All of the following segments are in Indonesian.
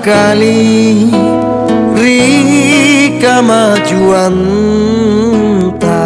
kali ri kamajuan ta.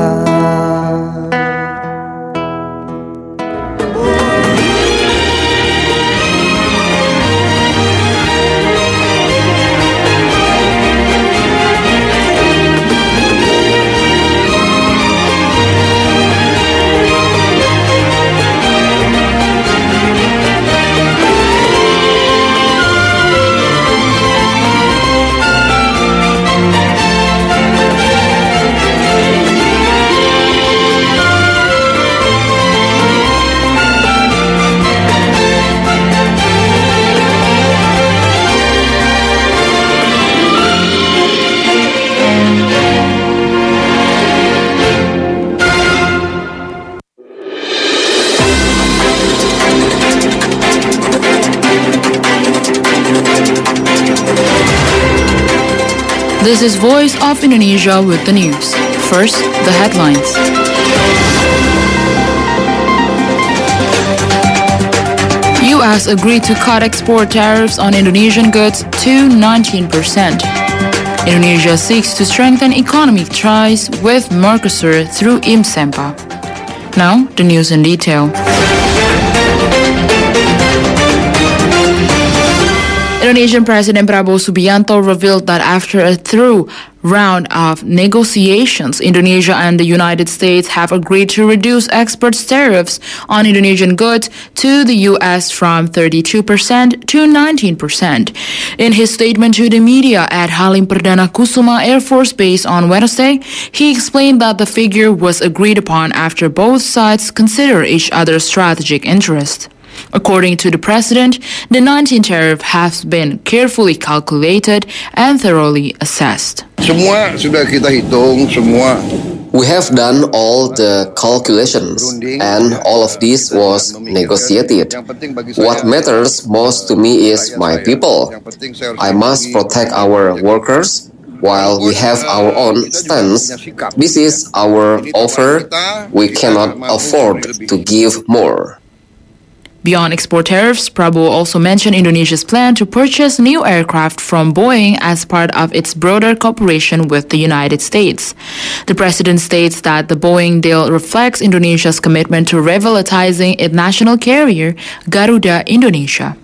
This is Voice of Indonesia with the news. First, the headlines. U.S. agreed to cut export tariffs on Indonesian goods to 19%. Indonesia seeks to strengthen economic ties with Mercosur through IMSEMPA. Now, the news in detail. Indonesian President Prabowo Subianto revealed that after a thorough round of negotiations, Indonesia and the United States have agreed to reduce export tariffs on Indonesian goods to the U.S. from 32% to 19%. In his statement to the media at Halim Perdana Kusuma Air Force Base on Wednesday, he explained that the figure was agreed upon after both sides consider each other's strategic interests. According to the president, the 19 tariff has been carefully calculated and thoroughly assessed. Semua sudah kita hitung semua. We have done all the calculations, and all of this was negotiated. What matters most to me is my people. I must protect our workers while we have our own stance. This is our offer. We cannot afford to give more. Beyond export tariffs, Prabowo also mentioned Indonesia's plan to purchase new aircraft from Boeing as part of its broader cooperation with the United States. The president states that the Boeing deal reflects Indonesia's commitment to revitalizing its national carrier, Garuda Indonesia.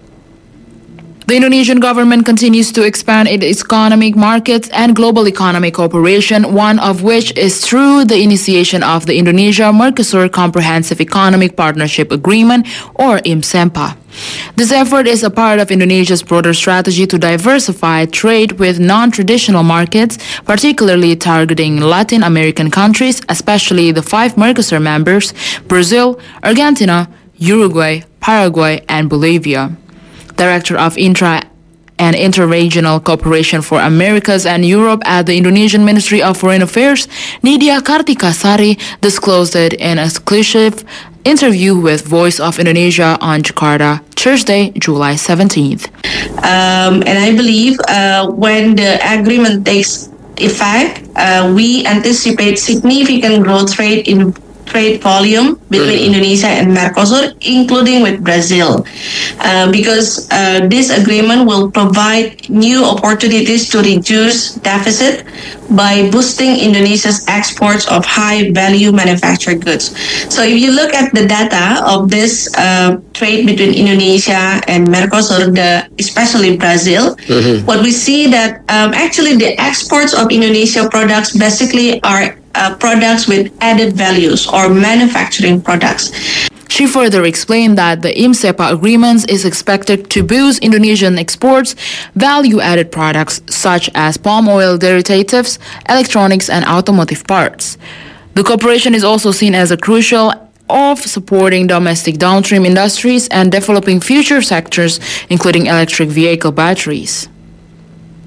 The Indonesian government continues to expand its economic markets and global economic cooperation, one of which is through the initiation of the Indonesia-Mercosur Comprehensive Economic Partnership Agreement, or IMSEMPA. This effort is a part of Indonesia's broader strategy to diversify trade with non-traditional markets, particularly targeting Latin American countries, especially the 5 Mercosur members, Brazil, Argentina, Uruguay, Paraguay, and Bolivia. Director of Intra and Interregional Cooperation for Americas and Europe at the Indonesian Ministry of Foreign Affairs, Nidya Kartikasari, disclosed it in an exclusive interview with Voice of Indonesia on Jakarta, Thursday, July 17th. And I believe when the agreement takes effect, we anticipate significant growth rate in trade volume between Indonesia and Mercosur, including with Brazil, because this agreement will provide new opportunities to reduce deficit by boosting Indonesia's exports of high-value manufactured goods. So if you look at the data of this trade between Indonesia and Mercosur, especially Brazil, what we see that actually the exports of Indonesia products basically are products with added values or manufacturing products. She further explained that the IMSEPA agreements is expected to boost Indonesian exports value-added products such as palm oil derivatives, electronics, and automotive parts. The cooperation is also seen as a crucial of supporting domestic downstream industries and developing future sectors, including electric vehicle batteries.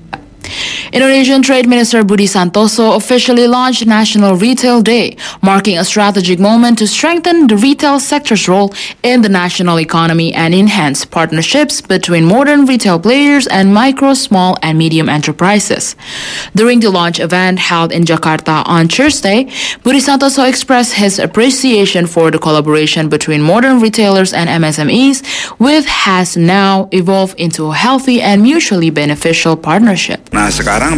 Indonesian Trade Minister Budi Santoso officially launched National Retail Day, marking a strategic moment to strengthen the retail sector's role in the national economy and enhance partnerships between modern retail players and micro, small, and medium enterprises. During the launch event held in Jakarta on Thursday, Budi Santoso expressed his appreciation for the collaboration between modern retailers and MSMEs, which has now evolved into a healthy and mutually beneficial partnership. Now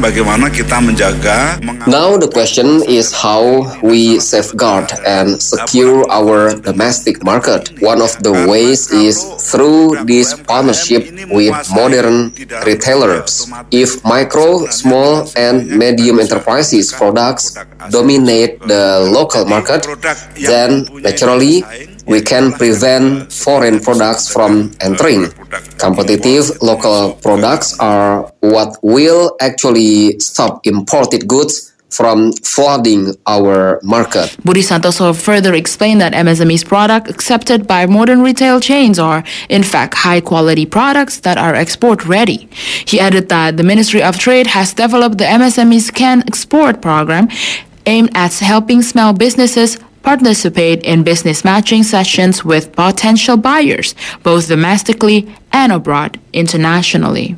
the question is how we safeguard and secure our domestic market. One of the ways is through this partnership with modern retailers. If micro, small, and medium enterprises products dominate the local market, then naturally we can prevent foreign products from entering. Competitive local products are what will actually stop imported goods from flooding our market. Budi Santoso further explained that MSME's products accepted by modern retail chains are, in fact, high-quality products that are export-ready. He added that the Ministry of Trade has developed the MSMEs Can Export program aimed at helping small businesses participate in business matching sessions with potential buyers, both domestically and abroad internationally.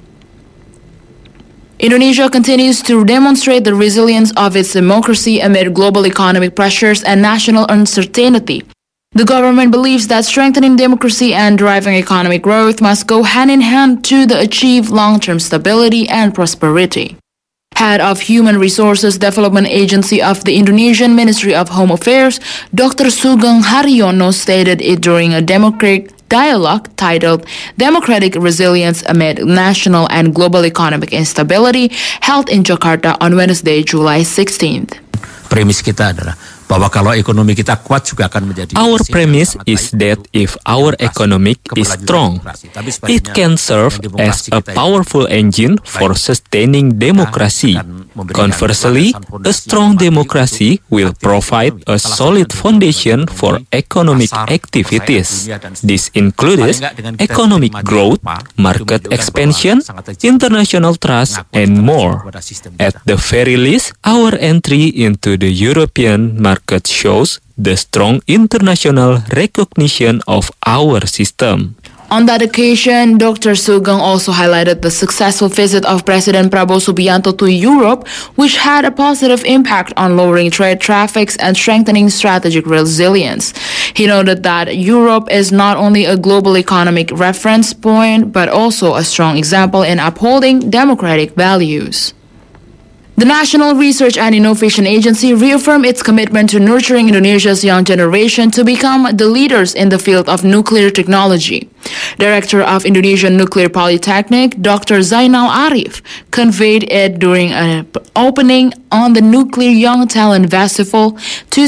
Indonesia continues to demonstrate the resilience of its democracy amid global economic pressures and national uncertainty. The government believes that strengthening democracy and driving economic growth must go hand in hand to achieve long-term stability and prosperity. Head of Human Resources Development Agency of the Indonesian Ministry of Home Affairs, Dr. Sugeng Haryono stated it during a democratic dialogue titled Democratic Resilience Amid National and Global Economic Instability held in Jakarta on Wednesday, July 16th. Premis kita adalah bahwa kalau ekonomi kita kuat juga akan menjadi. Our premise is that if our economy is strong, it can serve as a powerful engine for sustaining democracy. Conversely, a strong democracy will provide a solid foundation for economic activities. This includes economic growth, market expansion, international trust, and more. At the very least, our entry into the European market shows the strong international recognition of our system. On that occasion, Dr. Sugeng also highlighted the successful visit of President Prabowo Subianto to Europe, which had a positive impact on lowering trade traffics and strengthening strategic resilience. He noted that Europe is not only a global economic reference point, but also a strong example in upholding democratic values. The National Research and Innovation Agency reaffirmed its commitment to nurturing Indonesia's young generation to become the leaders in the field of nuclear technology. Director of Indonesian Nuclear Polytechnic, Dr. Zainal Arif, conveyed it during an opening on the Nuclear Young Talent Festival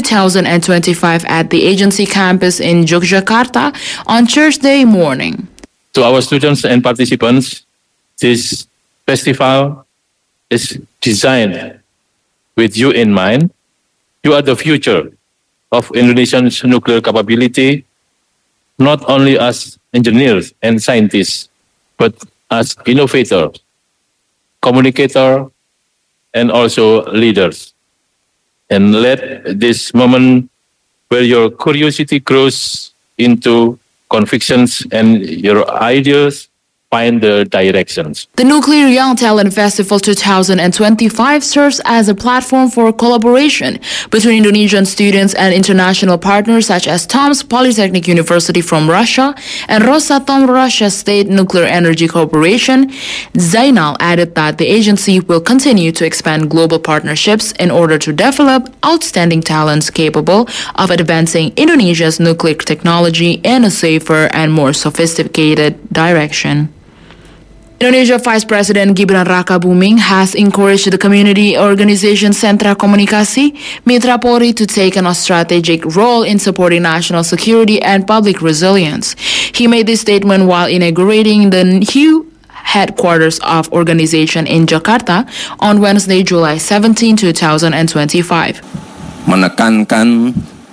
2025 at the agency campus in Yogyakarta on Thursday morning. To our students and participants, this festival is designed with you in mind. You are the future of Indonesia's nuclear capability, not only as engineers and scientists, but as innovators, communicators, and also leaders. And let this moment where your curiosity grows into convictions and your ideas find the directions. The Nuclear Young Talent Festival 2025 serves as a platform for collaboration between Indonesian students and international partners such as Tomsk Polytechnic University from Russia and Rosatom Russia State Nuclear Energy Corporation. Zainal added that the agency will continue to expand global partnerships in order to develop outstanding talents capable of advancing Indonesia's nuclear technology in a safer and more sophisticated direction. Indonesia Vice President Gibran Rakabuming has encouraged the community organization Sentra Komunikasi Mitra Polri to take a strategic role in supporting national security and public resilience. He made this statement while inaugurating the new headquarters of organization in Jakarta on Wednesday, July 17, 2025. Menekankan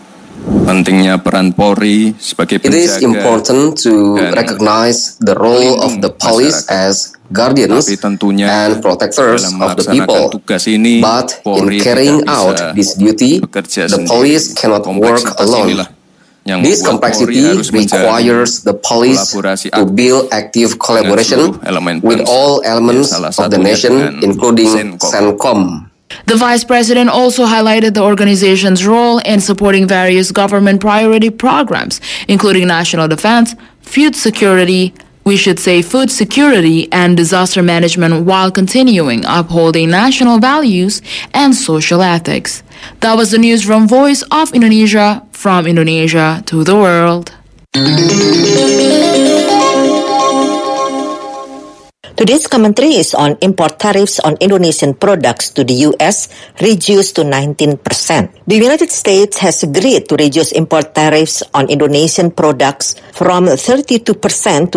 Pentingnya peran Polri sebagai It is penjaga important to dan recognize the role of the police as guardians Tapi tentunya and protectors dalam of the melaksanakan people. tugas ini, But in Polri carrying tidak out bisa this duty, bekerja the sendiri. police cannot work Kompleksitas alone. inilah yang This membuat complexity Polri harus menjalin requires the police kolaborasi to build active collaboration seluruh elemen with bangsa. all elements Ya, salah of the satunya nation, dengan including Sencom. CENTCOM. The vice president also highlighted the organization's role in supporting various government priority programs, including national defense, food security, and disaster management, while continuing upholding national values and social ethics. That was the news from Voice of Indonesia, from Indonesia to the world. Today's commentary is on import tariffs on Indonesian products to the U.S. reduced to 19%. The United States has agreed to reduce import tariffs on Indonesian products from 32% to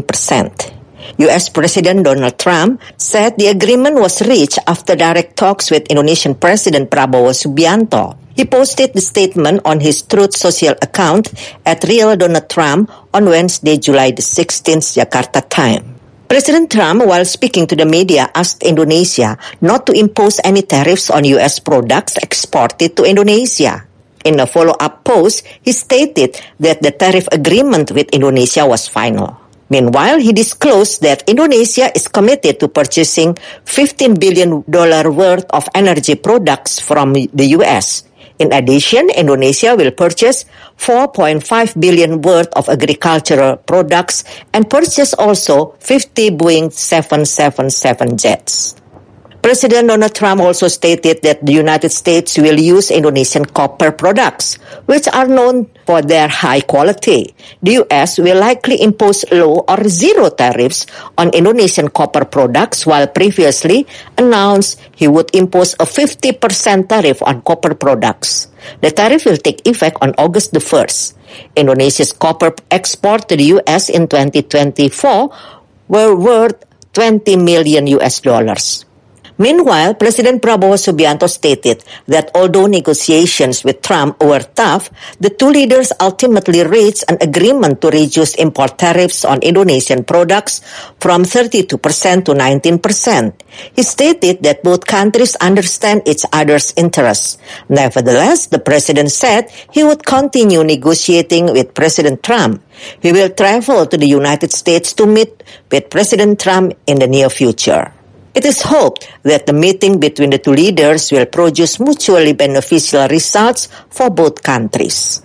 19%. U.S. President Donald Trump said the agreement was reached after direct talks with Indonesian President Prabowo Subianto. He posted the statement on his Truth Social account at Real Donald Trump on Wednesday, July the 16th, Jakarta time. President Trump, while speaking to the media, asked Indonesia not to impose any tariffs on U.S. products exported to Indonesia. In a follow-up post, he stated that the tariff agreement with Indonesia was final. Meanwhile, he disclosed that Indonesia is committed to purchasing $15 billion worth of energy products from the U.S. In addition, Indonesia will purchase $4.5 billion worth of agricultural products and purchase also 50 Boeing 777 jets. President Donald Trump also stated that the United States will use Indonesian copper products, which are known for their high quality. The U.S. will likely impose low or zero tariffs on Indonesian copper products, while previously announced he would impose a 50% tariff on copper products. The tariff will take effect on August the 1st. Indonesia's copper export to the U.S. in 2024 were worth $20 million US. Meanwhile, President Prabowo Subianto stated that although negotiations with Trump were tough, the two leaders ultimately reached an agreement to reduce import tariffs on Indonesian products from 32% to 19%. He stated that both countries understand each other's interests. Nevertheless, the president said he would continue negotiating with President Trump. He will travel to the United States to meet with President Trump in the near future. It is hoped that the meeting between the two leaders will produce mutually beneficial results for both countries.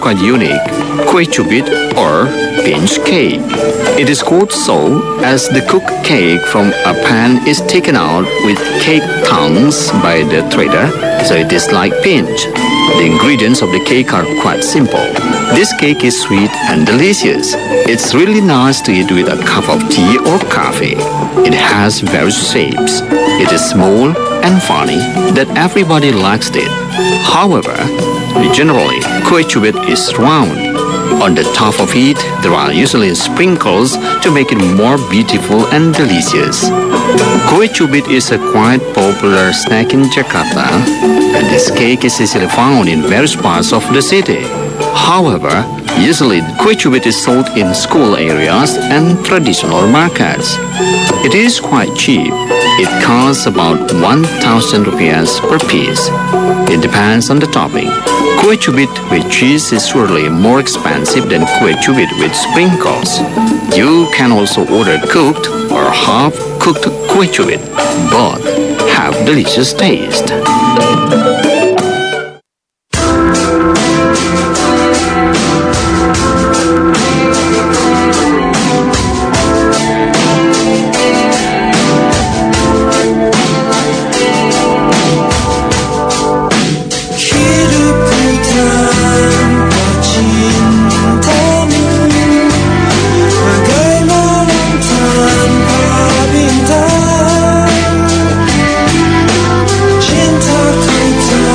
quite unique, kue cubit or pinch cake. It is called so as the cooked cake from a pan is taken out with cake tongues by the trader, so it is like pinch. The ingredients of the cake are quite simple. This cake is sweet and delicious. It's really nice to eat with a cup of tea or coffee. It has various shapes. It is small and funny that everybody likes it. However, generally, kue cubit is round. On the top of it, there are usually sprinkles to make it more beautiful and delicious. Kue cubit is a quite popular snack in Jakarta, and this cake is easily found in various parts of the city. However, usually kue cubit is sold in school areas and traditional markets. It is quite cheap. It costs about 1,000 rupiahs per piece. It depends on the topping. Kue cubit with cheese is surely more expensive than kue cubit with sprinkles. You can also order cooked or half-cooked kue cubit. Both have delicious taste. Cintaku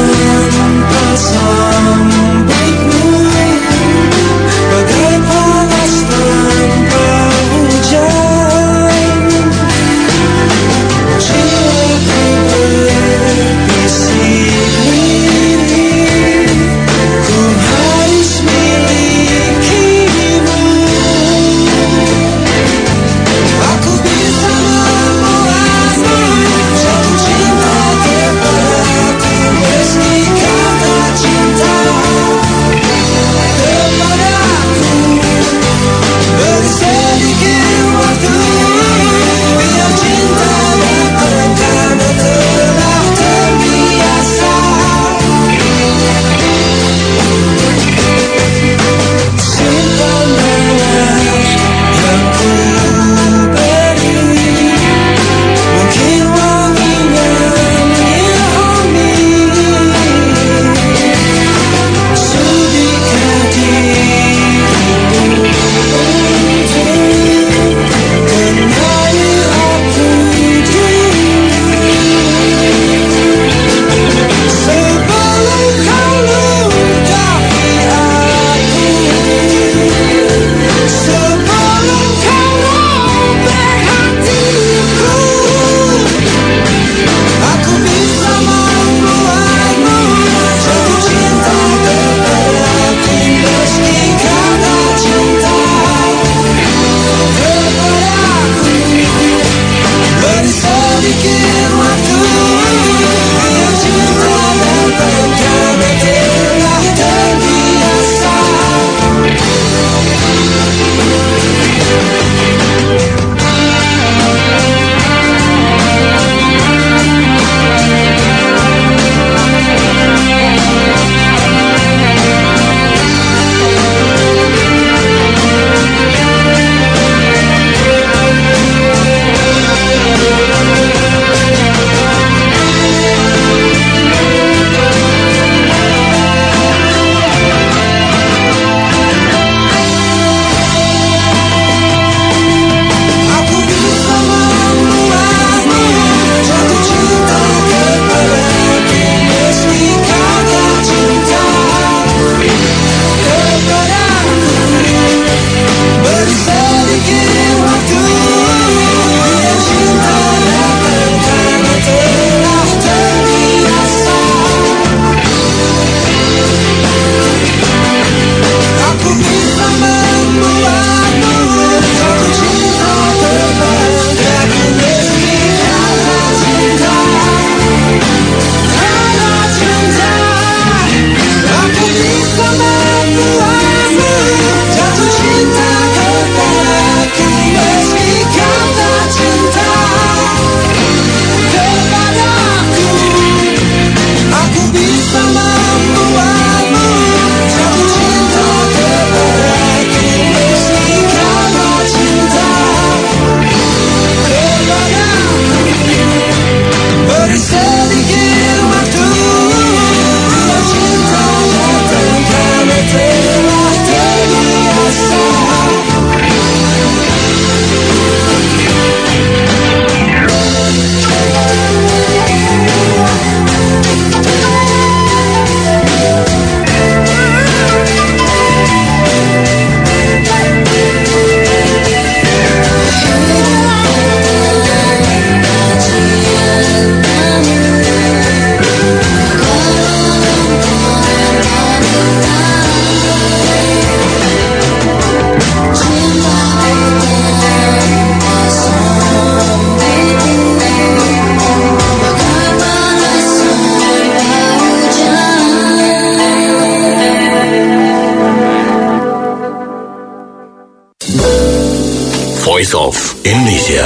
Indonesia.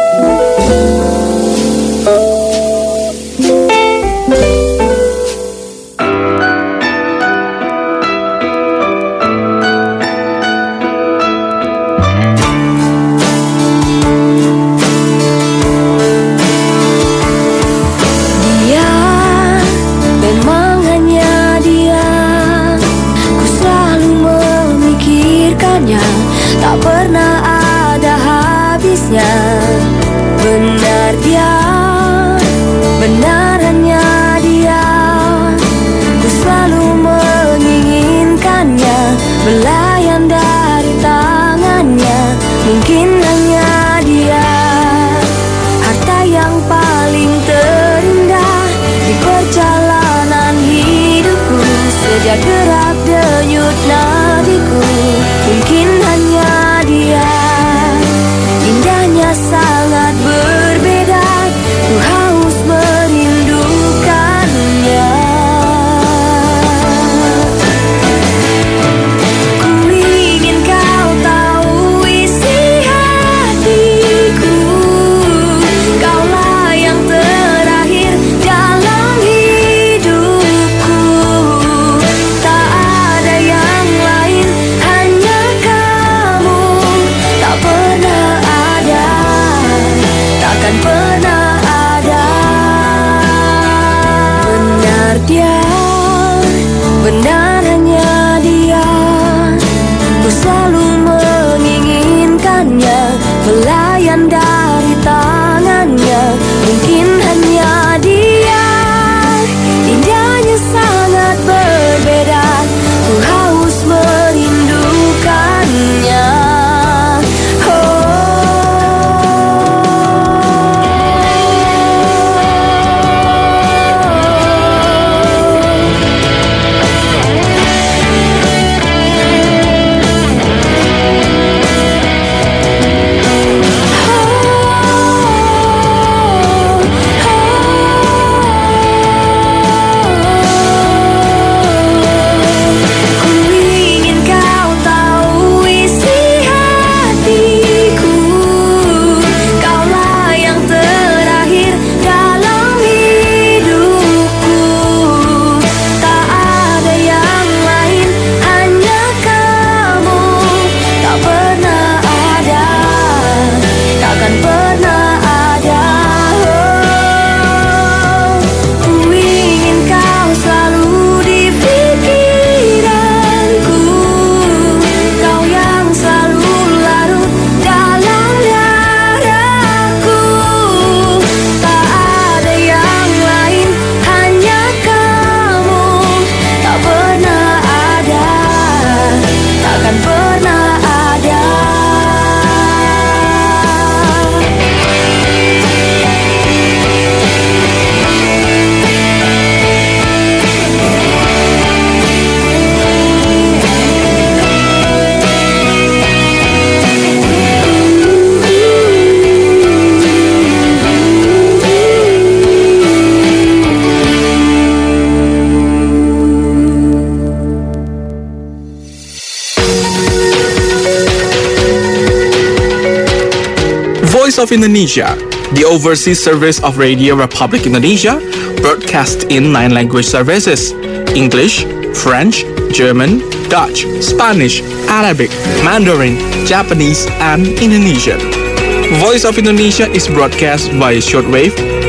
Voice of Indonesia, the overseas service of Radio Republic Indonesia, broadcast in 9 language services: English, French, German, Dutch, Spanish, Arabic, Mandarin, Japanese, and Indonesian. Voice of Indonesia is broadcast via shortwave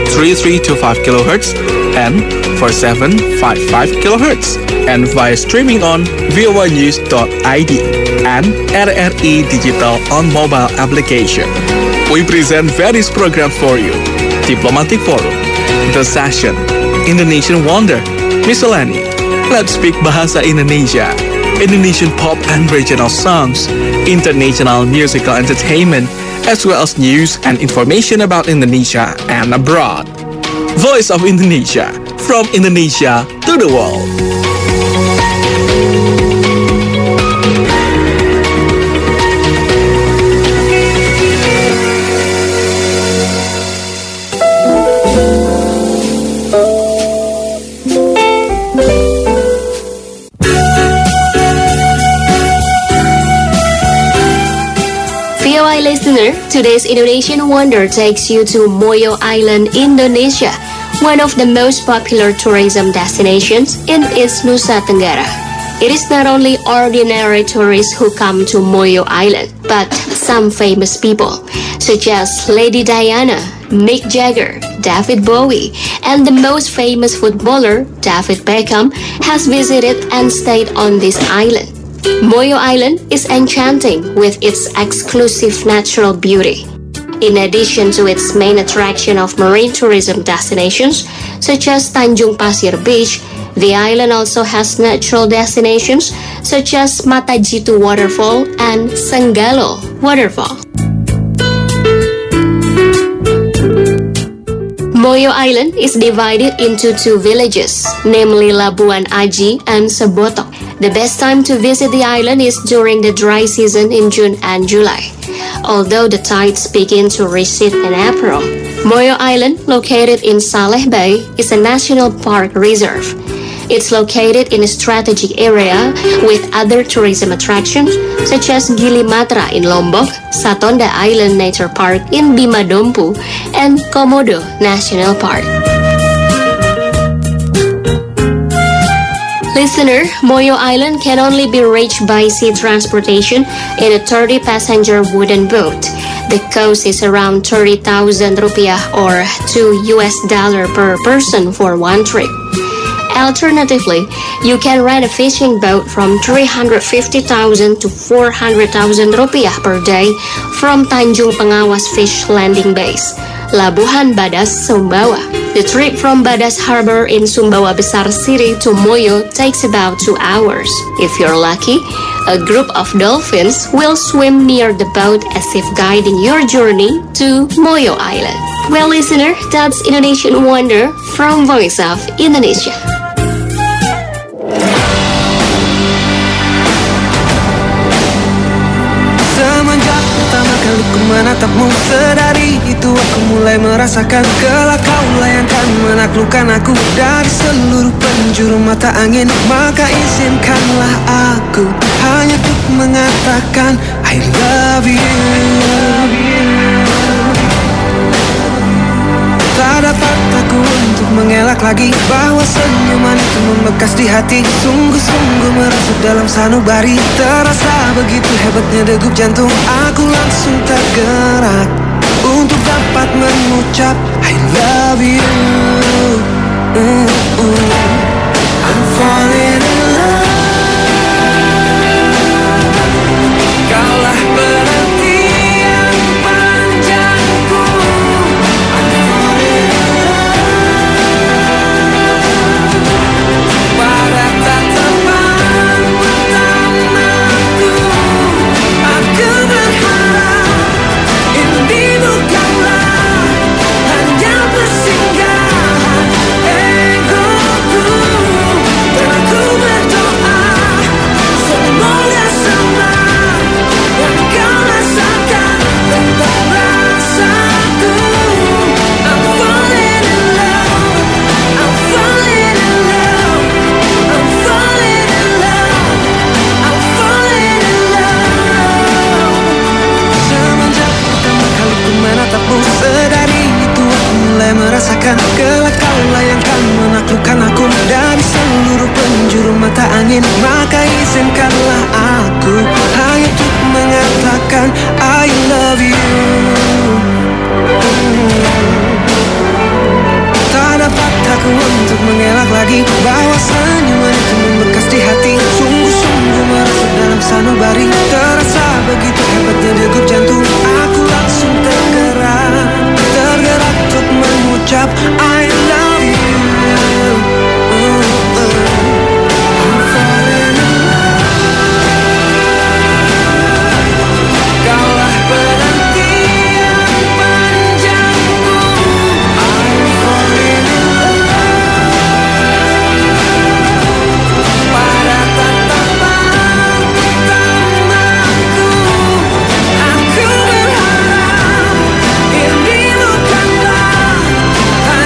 3325 kHz and 4755 kHz, and via streaming on voanews.id and RRI Digital on mobile application. We present various programs for you: Diplomatic Forum, The Session, Indonesian Wonder, Miscellany, Let's Speak Bahasa Indonesia, Indonesian pop and regional songs, international musical entertainment, as well as news and information about Indonesia and abroad. Voice of Indonesia, from Indonesia to the world. listener, today's Indonesian Wonder takes you to Moyo Island, Indonesia, one of the most popular tourism destinations in East Nusa Tenggara. It is not only ordinary tourists who come to Moyo Island, but some famous people, such as Lady Diana, Mick Jagger, David Bowie, and the most famous footballer, David Beckham, has visited and stayed on this island. Moyo Island is enchanting with its exclusive natural beauty. In addition to its main attraction of marine tourism destinations, such as Tanjung Pasir Beach, the island also has natural destinations such as Mata Jitu Waterfall and Senggalo Waterfall. Moyo Island is divided into two villages, namely Labuan Aji and Sebotok. The best time to visit the island is during the dry season in June and July, although the tides begin to recede in April. Moyo Island, located in Saleh Bay, is a national park reserve. It's located in a strategic area with other tourism attractions such as Gili Matra in Lombok, Satonda Island Nature Park in Bima Dompu, and Komodo National Park. Listener, Moyo Island can only be reached by sea transportation in a 30-passenger wooden boat. The cost is around 30,000 rupiah or $2 per person for one trip. Alternatively, you can rent a fishing boat from 350,000 to 400,000 rupiah per day from Tanjung Pengawas Fish Landing Base, Labuhan Badas, Sumbawa. The trip from Badas Harbor in Sumbawa Besar City to Moyo takes about 2 hours. If you're lucky, a group of dolphins will swim near the boat as if guiding your journey to Moyo Island. Well, listener, that's Indonesian Wonder from Voice of Indonesia. Kali ku menatapmu, sedari itu aku mulai merasakan kelak kaulah yang akan menaklukkan aku dari seluruh penjuru mata angin. Maka izinkanlah aku hanya untuk mengatakan I love you. Tak dapat aku untuk mengelak lagi bahwa senyuman itu membekas di hati. Sungguh-sungguh merasuk dalam sanubari. Terasa begitu hebatnya degup jantung. Aku langsung tergerak untuk dapat mengucap I love you. I'm falling in love. Kaulah berhenti yang panjangku. Pada tatapan pertamaku, aku berharap ini bukanlah hanya persinggahan egoku. Dan aku berdoa semoga sama yang kau rasakan tentang rasaku. I'm falling in love, I'm falling in love, I'm falling in love, I'm falling in love. Semenjak pertama kali ku menatapmu, sedari itu aku mulai merasakan kelak kaulah yang akan menaklukkan aku dari seluruh penjuru mata angin. Maka izinkanlah aku hanya untuk mengatakan I love you. Tak dapat aku untuk mengelak lagi bahwa senyuman itu membekas di hati. Sungguh-sungguh merasuk dalam sanubari. Terasa begitu hebatnya degup jantung. Aku langsung tergerak untuk mengucap I love you. I'm falling in love. Kaulah penanti yang panjangku. I'm falling in love. Pada tatapan pertamaku, aku berharap ini bukanlah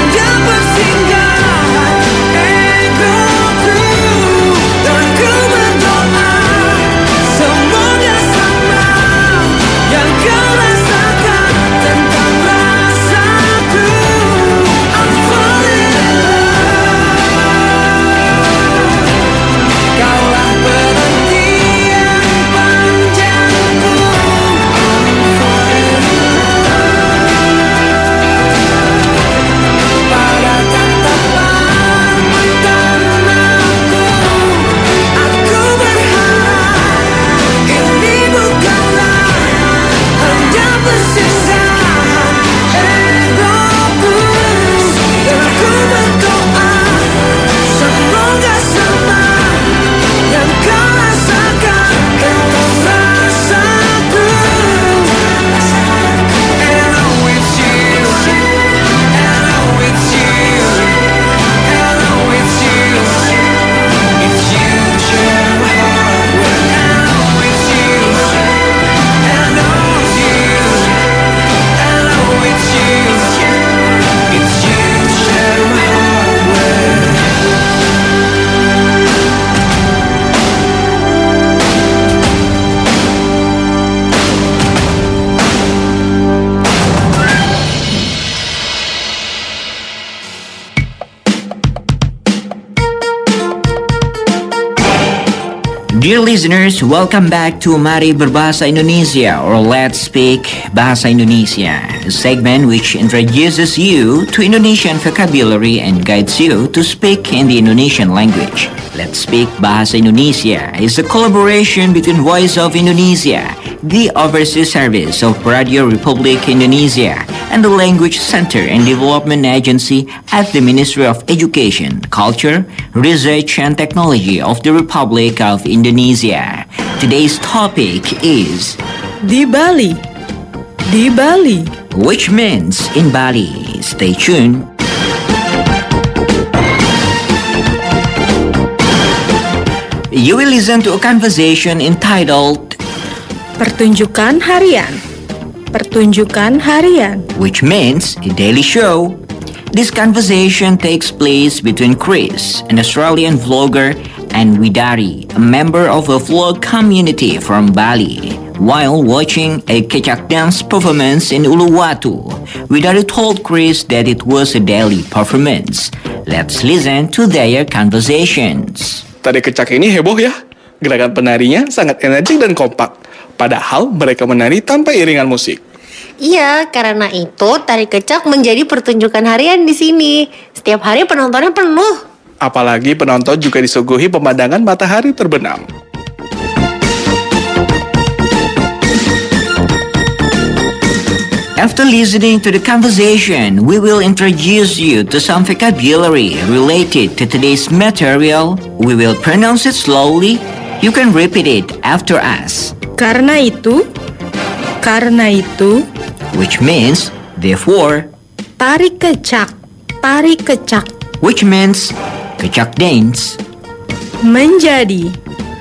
Dear listeners, welcome back to Mari Berbahasa Indonesia, or Let's Speak Bahasa Indonesia, a segment which introduces you to Indonesian vocabulary and guides you to speak in the Indonesian language. Let's Speak Bahasa Indonesia is a collaboration between Voice of Indonesia, the Overseas Service of Radio Republik Indonesia, and the Language Center and Development Agency at the Ministry of Education, Culture, Research and Technology of the Republic of Indonesia. Today's topic is Di Bali. Di Bali, which means in Bali. Stay tuned. You will listen to a conversation entitled Pertunjukan Harian. Pertunjukan Harian, which means a daily show. This conversation takes place between Chris, an Australian vlogger, and Widari, a member of a vlog community from Bali. While watching a kecak dance performance in Uluwatu, Widari told Chris that it was a daily performance. Let's listen to their conversations. Tari kecak ini heboh ya. Gerakan penarinya sangat energik dan kompak. Padahal mereka menari tanpa iringan musik. Iya, karena itu tari kecak menjadi pertunjukan harian di sini. Setiap hari penontonnya penuh. Apalagi penonton juga disuguhi pemandangan matahari terbenam. After listening to the conversation, we will introduce you to some vocabulary related to today's material. We will pronounce it slowly. You can repeat it after us. Karena itu, which means therefore. Tari kecak, which means kecak dance. Menjadi,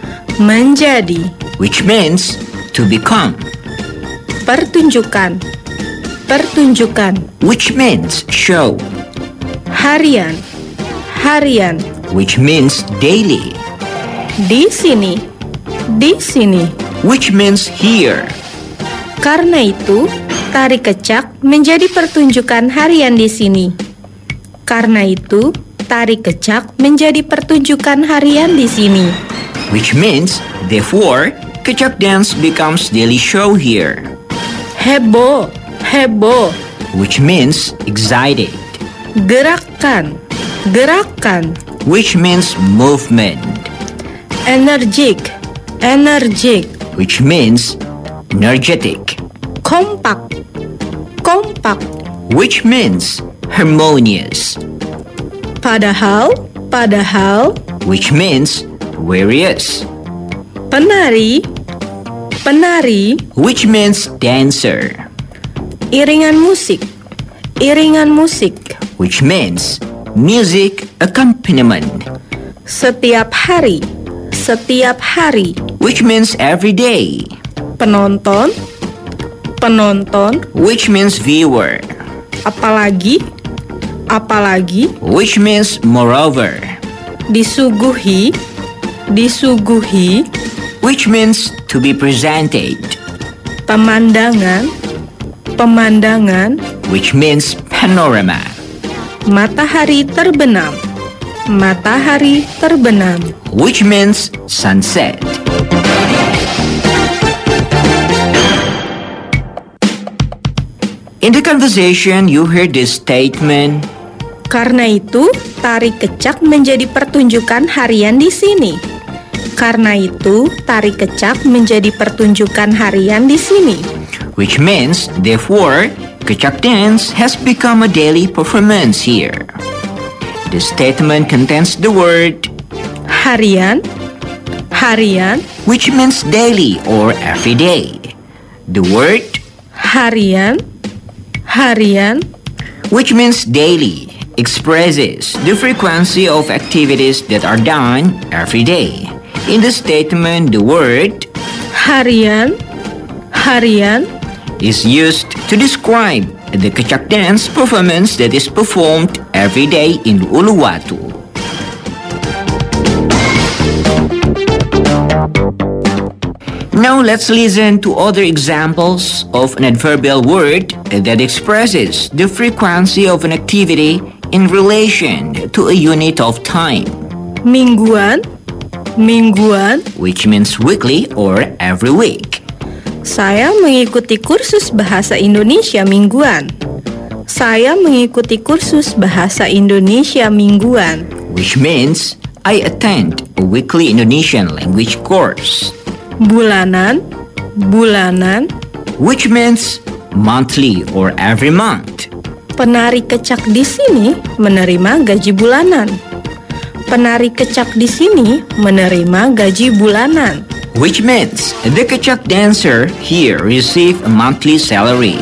which means to become. Pertunjukan, which means show. Harian, which means daily. Di sini, which means here. Karena itu, tari kecak menjadi pertunjukan harian di sini. Karena itu, tari kecak menjadi pertunjukan harian di sini. Which means, therefore, kecak dance becomes daily show here. Heboh, which means excited. Gerakan, which means movement. Energik, which means energetic. Kompak, which means harmonious. Padahal, which means various. Penari, which means dancer. Iringan musik, which means music accompaniment. Setiap hari, which means every day. Penonton, which means viewer. Apalagi, which means moreover. Disuguhi, which means to be presented. Pemandangan, which means panorama. Matahari terbenam, which means sunset. In the conversation, you heard this statement. Karena itu, tari kecak menjadi pertunjukan harian di sini. Karena itu, tari kecak menjadi pertunjukan harian di sini. Which means, therefore, kecak dance has become a daily performance here. The statement contains the word harian, which means daily or every day. The word harian, which means daily, expresses the frequency of activities that are done every day. In the statement, the word harian is used to describe the kecak dance performance that is performed every day in Uluwatu. Now let's listen to other examples of an adverbial word that expresses the frequency of an activity in relation to a unit of time. Mingguan, Mingguan, which means weekly or every week. Saya mengikuti kursus bahasa Indonesia mingguan. Saya mengikuti kursus bahasa Indonesia mingguan, which means I attend a weekly Indonesian language course. Bulanan, which means monthly or every month. Penari kecak di sini menerima gaji bulanan. Penari kecak di sini menerima gaji bulanan, which means the kecak dancer here receive a monthly salary.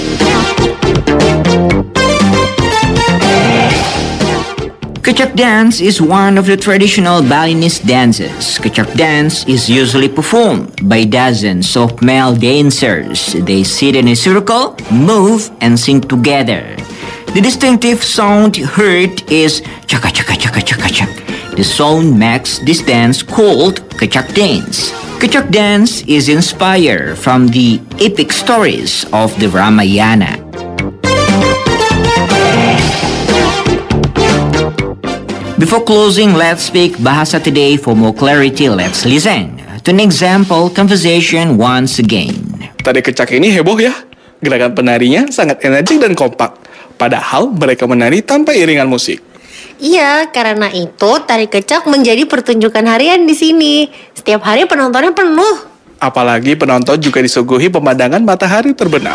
Kecak dance is one of the traditional Balinese dances. Kecak dance is usually performed by dozens of male dancers. They sit in a circle, move, and sing together. The distinctive sound heard is chaka chaka chaka chaka chak. The sound makes this dance called kecak dance. Kecak dance is inspired from the epic stories of the Ramayana. Before closing, let's speak Bahasa today. For more clarity, let's listen to an example conversation once again. Tari kecak ini heboh ya. Gerakan penarinya sangat energik dan kompak. Padahal mereka menari tanpa iringan musik. Iya, karena itu tari kecak menjadi pertunjukan harian di sini. Setiap hari penontonnya penuh. Apalagi penonton juga disuguhi pemandangan matahari terbenam.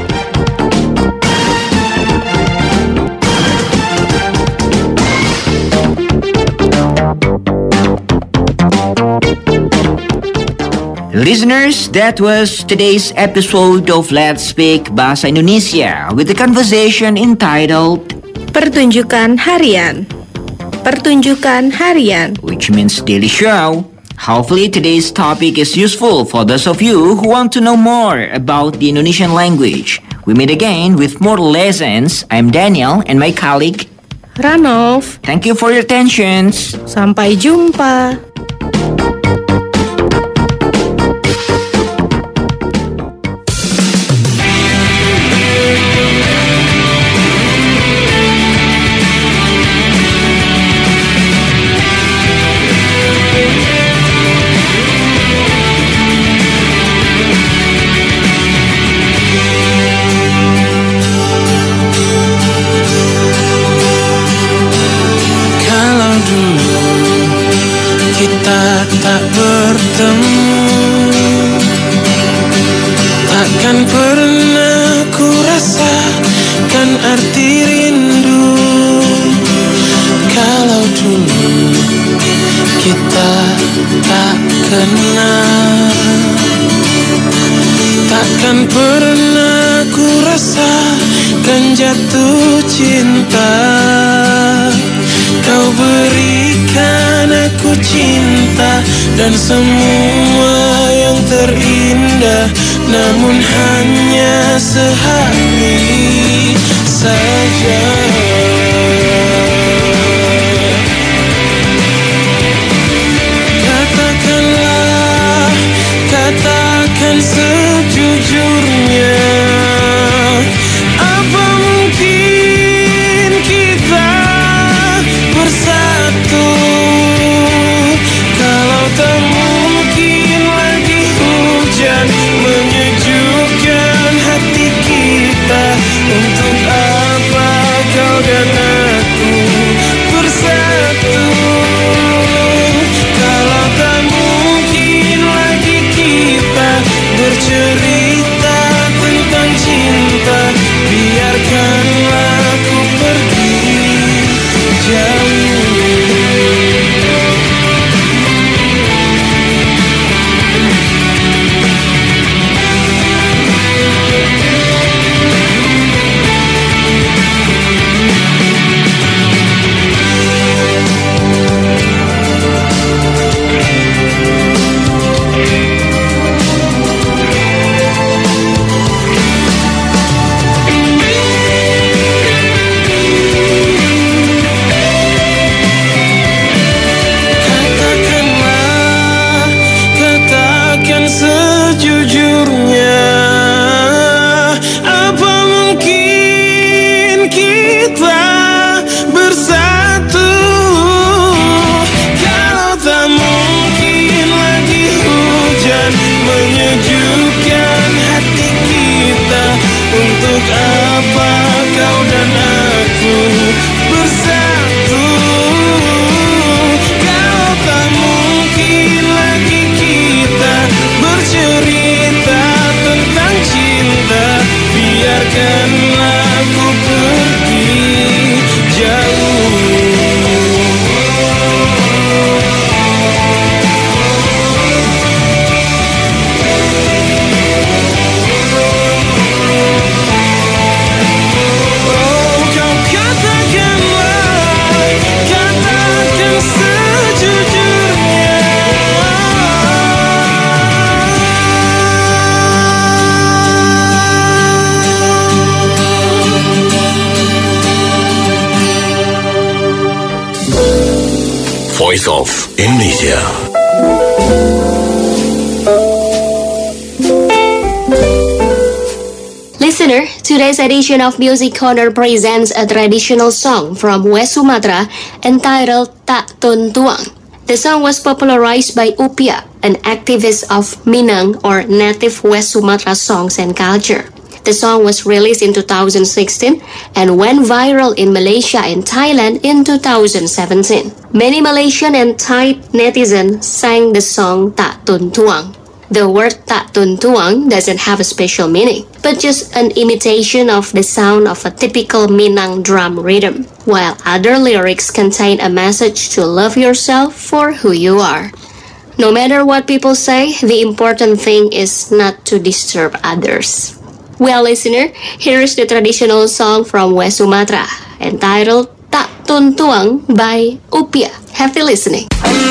Listeners, that was today's episode of Let's Speak Bahasa Indonesia with the conversation entitled Pertunjukan Harian. Pertunjukan Harian, which means daily show. Hopefully today's topic is useful for those of you who want to know more about the Indonesian language. We meet again with more lessons. I'm Daniel and my colleague Ranov. Thank you for your attention. Sampai jumpa. Tak bertemu, takkan pernah ku rasakan arti rindu. Kalau dulu kita tak kenal, takkan pernah ku rasakan jatuh cinta. Kau berikan aku cinta dan semua yang terindah, namun hanya sehari saja. Katakanlah, katakan sejujurnya, apa mungkin kita bersatu? Kalau tak mungkin lagi hujan menyejukkan hati kita. voice of Indonesia. Listener, today's edition of Music Corner presents a traditional song from West Sumatra entitled Tak Tun Tuang. The song was popularized by Upia, an activist of Minang or native West Sumatra songs and culture. The song was released in 2016 and went viral in Malaysia and Thailand in 2017. Many Malaysian and Thai netizens sang the song Tak Tun Tuang. The word Tak Tun Tuang doesn't have a special meaning, but just an imitation of the sound of a typical Minang drum rhythm, while other lyrics contain a message to love yourself for who you are. No matter what people say, the important thing is not to disturb others. Well, listener, here is the traditional song from West Sumatra, entitled Tak Tun Tuang by Upia. Happy listening.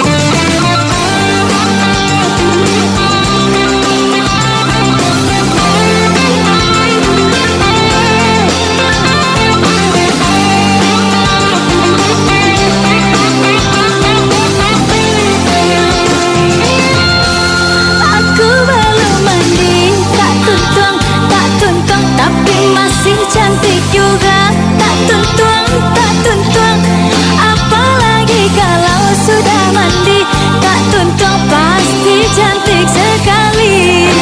Cantik juga, tak tuntuang, apalagi kalau sudah mandi, tak tuntuang pasti cantik sekali.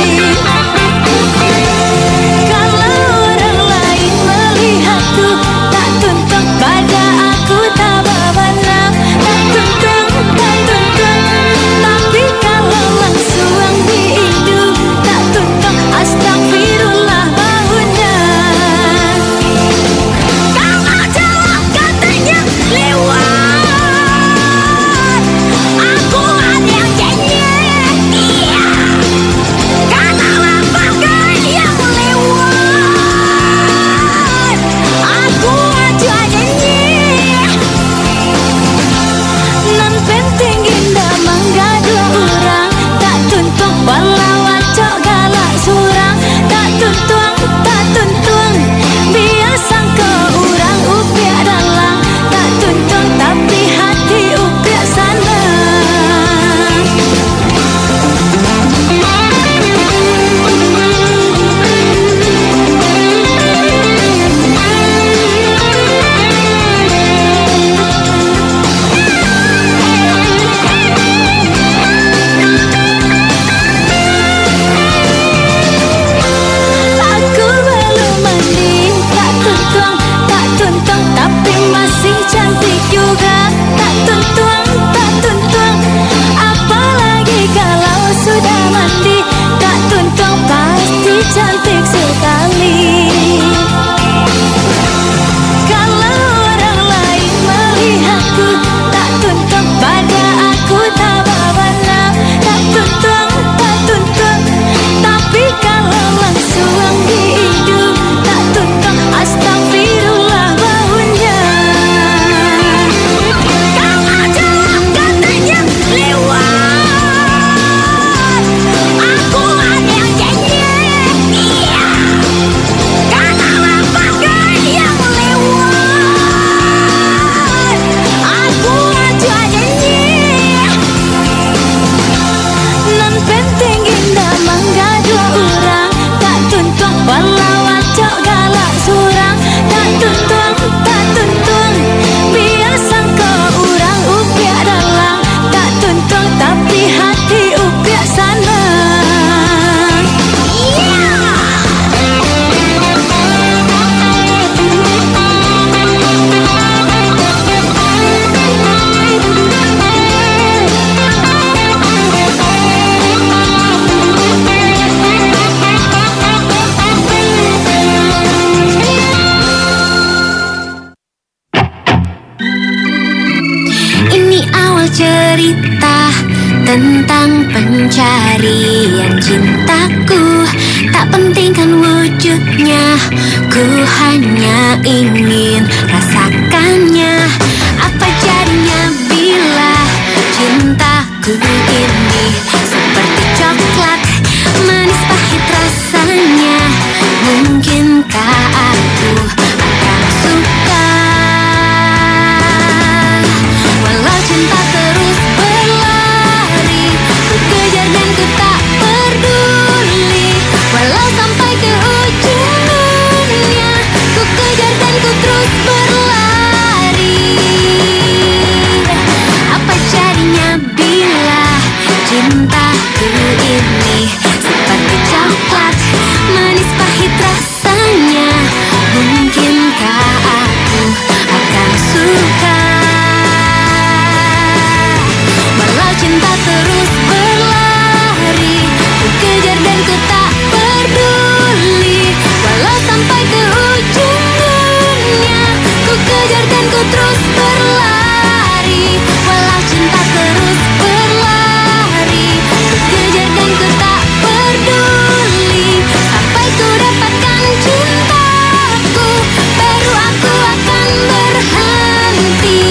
Kalau orang lain melihatku, tak tuntuang pada aku tak berbenam, tak tuntuang, tapi kalau langsung diindu, tak tuntuang astagfirullah baunya. Cantik sekali. Kalau orang lain melihatku, tak tuntuang pada aku tak berbenam, tak tuntuang, tapi kalau langsung diindu, tak tuntuang astagfirullah baunya. Kalau jalan katanya lewat, aku ada yang janji. Cerita tentang pencarian cintaku, tak penting kan wujudnya, ku hanya ingin rasakannya. Apa jadinya bila cintaku ini seperti coklat, manis pahit rasanya, mungkinkah aku akan suka? Walau cinta terus kejar dan ku terus berlari, walau cinta terus berlari. Ku kejar dan ku tak peduli, sampai ku dapatkan cintaku, baru aku akan berhenti.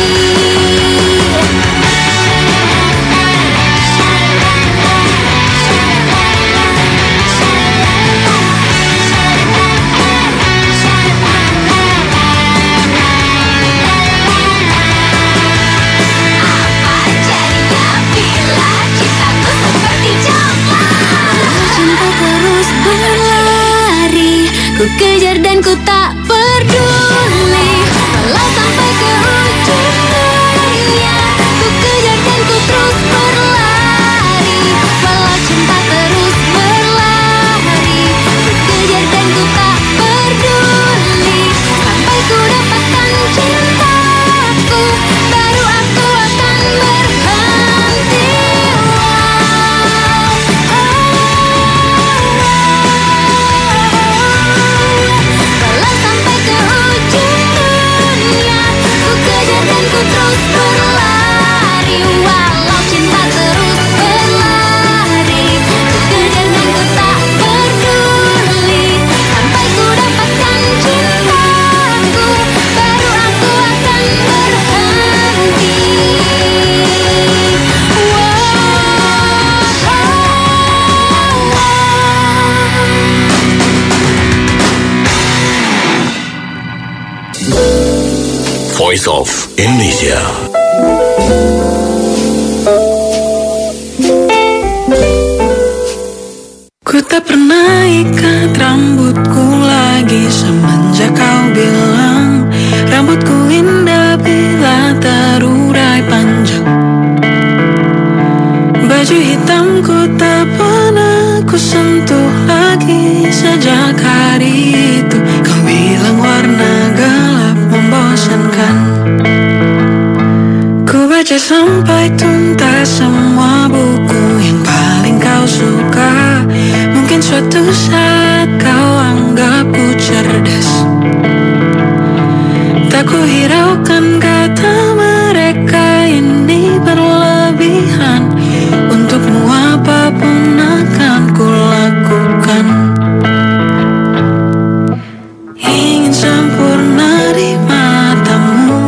Ku kejar dan ku tak peduli, walau sampai ke ujung dunia. Ku kejar dan ku terus berlari, walau cinta terus berlari. Ku kejar dan ku tak peduli, sampai ku dapatkan cintaku, baru aku akan berhenti. Walau sampai ke ujung dunia, ku kejar dan ku terus berlari, walau cinta terus berlari. Ku kejar dan ku tak peduli, sampai ku dapatkan cintaku, baru aku akan berhenti. Voice of Indonesia. Ku tak pernah ikat rambutku lagi semenjak kau bilang rambutku indah bila terurai panjang. Baju hitamku tak pernah ku sentuh lagi sejak hari itu. Kau bilang warna gelap membosankan. Ku baca sampai tuntas semua buku yang paling kau suka. Mungkin suatu saat kau anggapku cerdas. Tak ku hiraukan kata mereka ini berlebihan. Untukmu apapun akan ku lakukan. Ingin sempurna di matamu,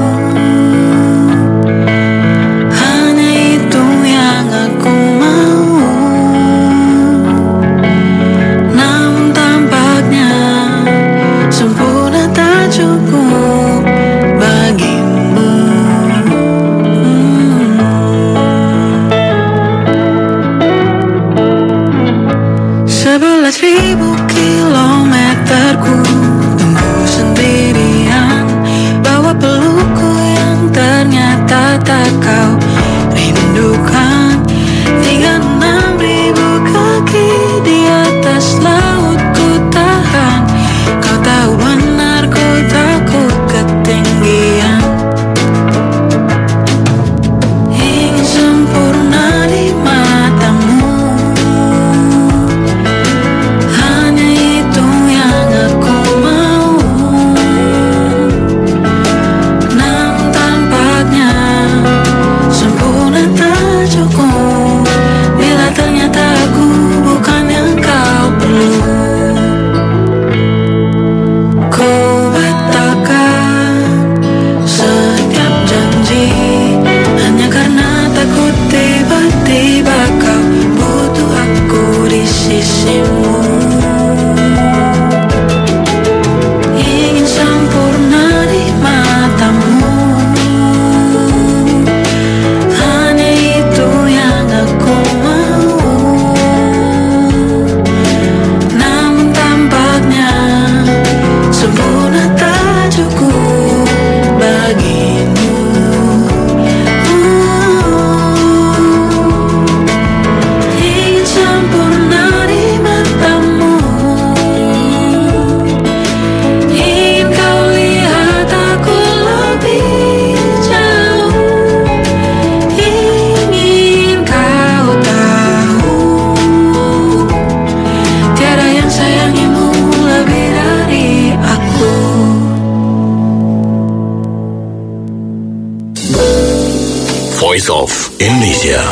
hanya itu yang aku mau. Namun Voice of Indonesia.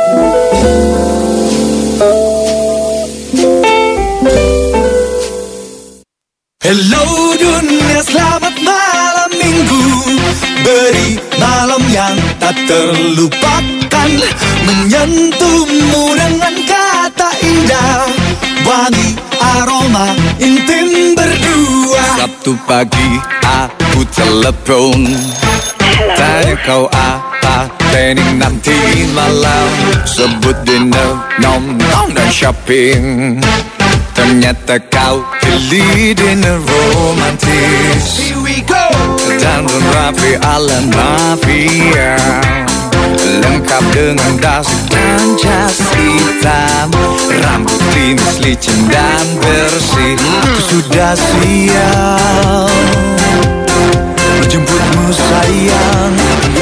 Hello dunia, selamat malam minggu. Beri malam yang tak terlupakan, menyentuhmu dengan kata indah, wangi aroma intim berdua. Sabtu pagi aku telepon, tanya kau apa planning nanti malam. Sebut dinner, nonton dan shopping. Ternyata kau pilih dinner romantis. Here we go. Dandan rapi ala mafia, lengkap dengan dasi dan jas hitam. Rambut klimis licin dan bersih. Aku sudah siap menjemputmu sayang.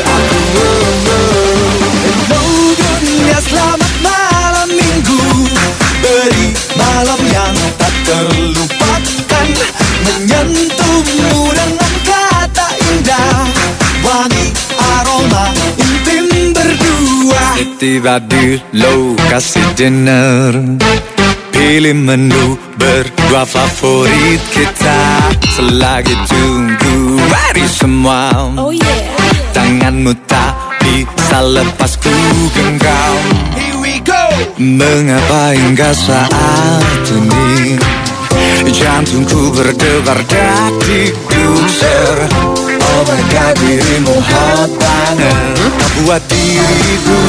Hello dunia, selamat malam minggu. Beri malam yang tak terlupakan, menyentuhmu dengan kata indah, wangi aroma intim berdua. Tiba di lokasi dinner, pilih menu berdua favorit kita. Selagi tunggu hari semua, tanganmu tak bisa lepas ku genggam. Here we go. Mengapa hingga saat ini jantungku berdebar dak-dik-duk ser. Oh my God, dirimu hot banget, buat diriku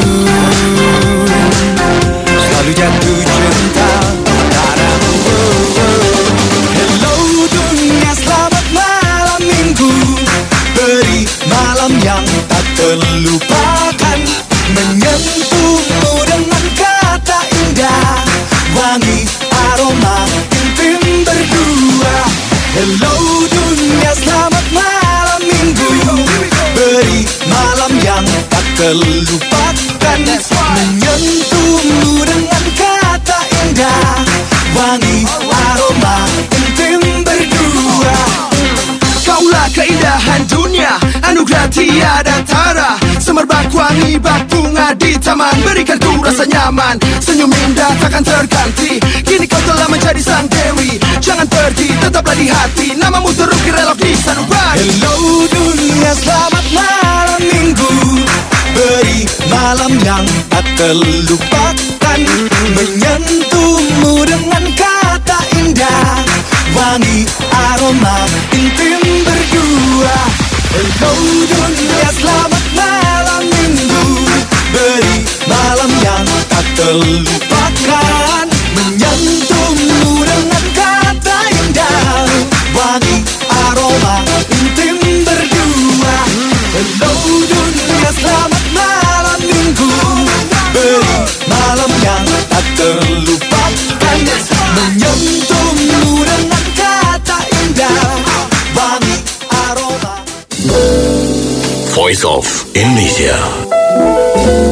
selalu jatuh cinta padamu. Hello dunia, selamat malam minggu. Beri malam yang tak terlupakan, menyentuhmu dengan kata indah, wangi aroma intim berdua. Hello dunia, selamat malam minggu. Beri malam yang tak terlupakan, menyentuhmu dengan kata indah, wangi aroma intim berdua. Kaulah keindahan dunia, anugerah tiada tara. Semerbak wangi bak bunga di taman, berikan ku rasa nyaman. Senyum indah takkan terganti, kini kau telah menjadi sang dewi. Jangan pergi, tetaplah di hati, namamu terukir elok di sanubari. Hello dunia, selamat malam minggu. Beri malam yang tak terlupakan, menyentuhmu dengan kata indah, wangi aroma intim berdua. Hello dunia, selamat malam minggu. Beri malam yang tak terlupakan, menyentuhmu dengan kata indah, wangi aroma intim berdua. Hello dunia, selamat malam minggu. Beri malam yang tak terlupakan, menyentuhmu dengan kata indah, wangi aroma. Voice of Indonesia.